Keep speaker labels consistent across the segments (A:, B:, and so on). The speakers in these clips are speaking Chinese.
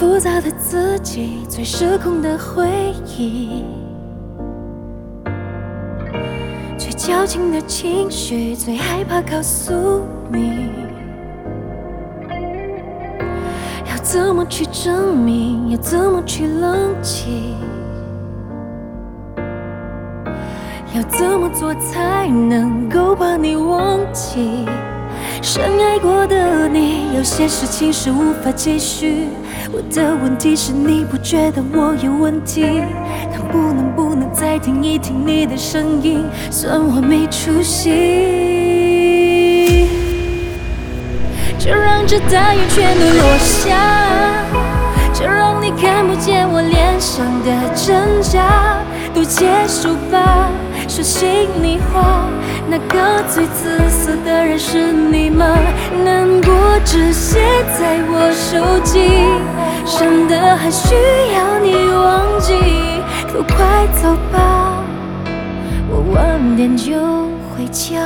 A: 复杂的自己，最失控的回忆，最矫情的情绪，最害怕告诉你。要怎么去证明？要怎么去冷静？要怎么做才能够把你忘记？深爱过的你，有些事情是无法继续。我的问题是你不觉得我有问题？不能再听一听你的声音，算我没出息。就让这大雨全都落下，就让你看不见我脸上的挣扎，都结束吧。说心里话，那个最自私的人是你吗？难过只写在我手机，真的还需要你忘记？都快走吧，我晚点就回家。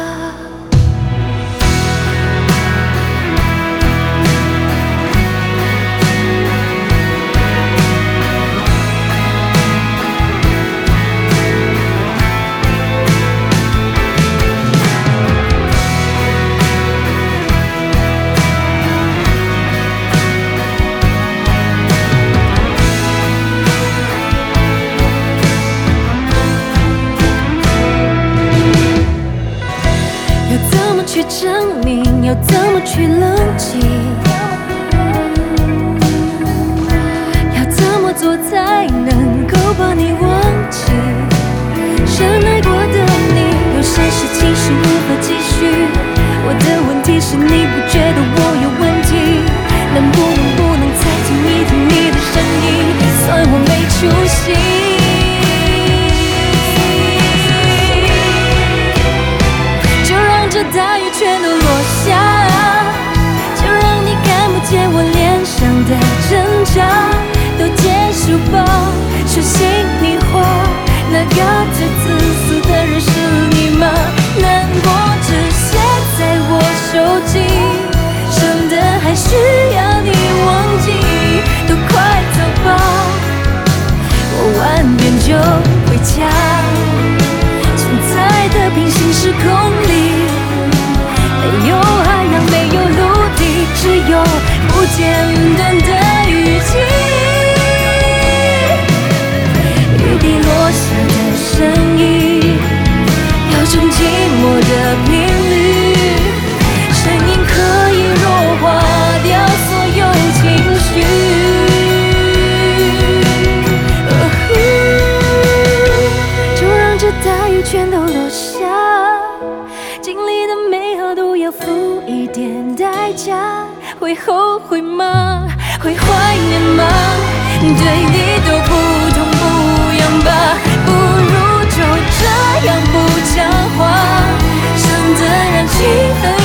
A: 去证明，要怎么去冷静？要怎么做才能够把你忘记？深爱过的你，有些事情是无法继续。我的问题是你不觉得我有问题？能不能再听一听你的声音？算我没出息。大雨全都落下，就让你看不见我脸上的挣扎，都结束吧。说心里话，那个最自私的人是你吗？难过只写在我手机，真的还需要你忘记？都快走吧，我晚点就回家。现在的平行时空里，没有海洋，没有陆地，只有不间断的雨季。雨滴落下的声音，有种寂寞的频率，声音可以弱化掉所有情绪。就让这大雨全都落下，经历的美好都要付一点代价，会后悔吗？会怀念吗？对你都不痛不痒吧，不如就这样不讲话，省得让气氛